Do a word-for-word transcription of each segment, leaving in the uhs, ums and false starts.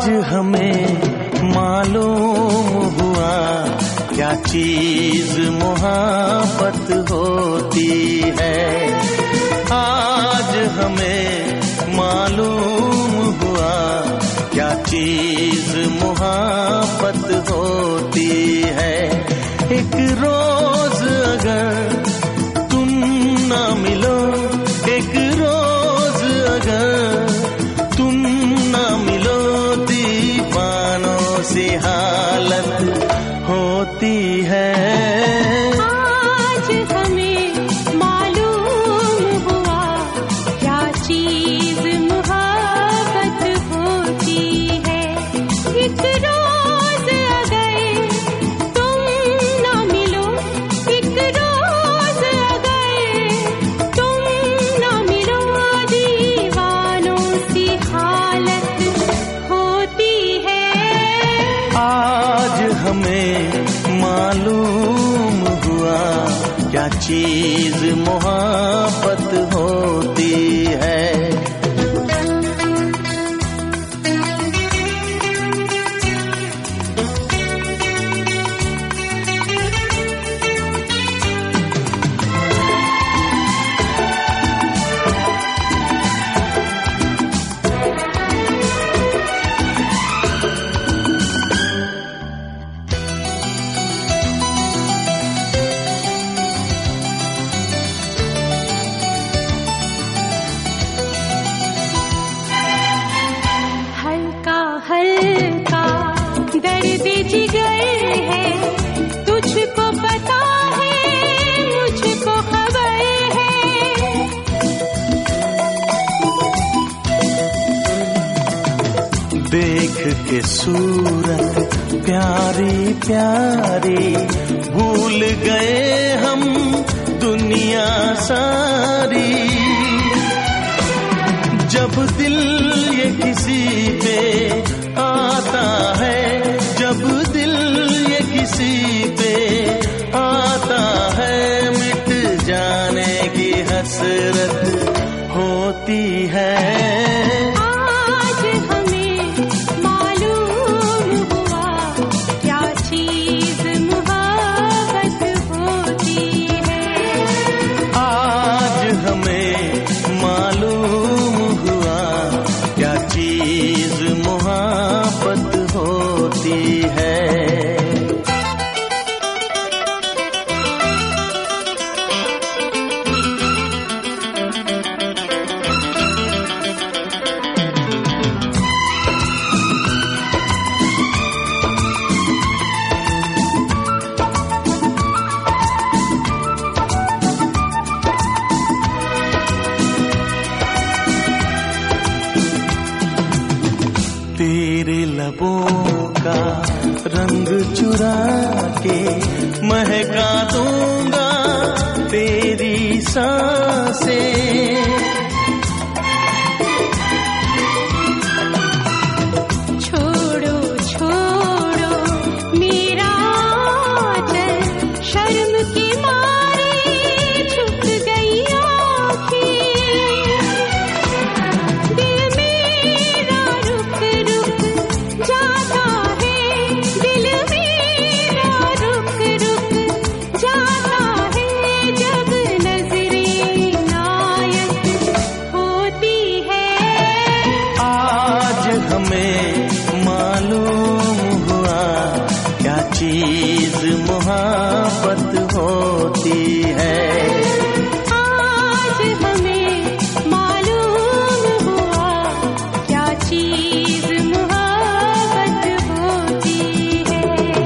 हमें मालूम हुआ क्या चीज मोहब्बत होती है। आज हमें मालूम हुआ क्या चीज मोहब्बत होती है। एक रोज अगर तुम ना मिलो, एक रोज अगर तुम ना मिलो, दीवानों सी हालत होती है। आज हमें मालूम हुआ क्या चीज मोहब्बत होती है। एक रोज अगर तुम ना मिलो, एक रोज अगर तुम ना मिलो, दीवानों सी हालत होती है। आज हमें मालूम हुआ क्या चीज मोहब्बत होती है। हल्का दर्द जिगर है, तुझको पता है, मुझको खबर है। देख के सूरत प्यारी प्यारी, भूल गए हम दुनिया सारी। जब दिल ये किसी पे आता है, जब दिल ये किसी पे आता है, मिट जाने की हसरत होती है। आज हमें मालूम हुआ क्या चीज मोहब्बत होती है। आज हमें मालूम हुआ क्या चीज मोहब्बत होती है। तेरे लबों का रंग चुरा के महका दूंगा तेरी सांसें। छोड़ो छोड़ो मेरा आंचल, शर्म के मारे झुक गई आँखें। दिल मेरा रुक रुक जाता है, दिल मेरा रुक रुक जाता है, जब नजरें नायक होती है। आज हमें मालूम हुआ क्या चीज मोहब्बत होती है। आज हमें मालूम हुआ क्या चीज मोहब्बत होती है।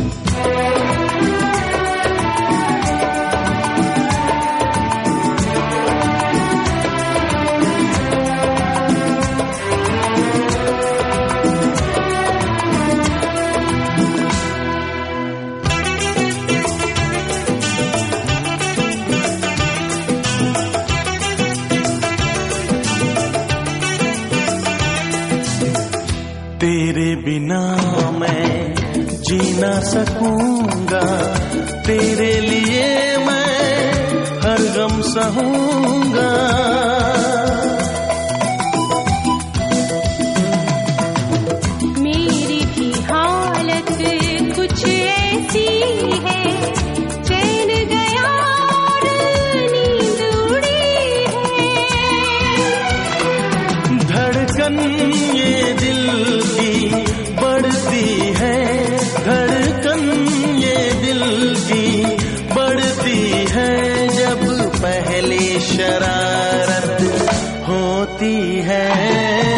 तेरे बिना मैं जी ना सकूंगा, तेरे लिए मैं हर गम सहूंगा। धड़कन ये दिल की बढ़ती है, धड़कन ये दिल की बढ़ती है, जब पहली शरारत होती है।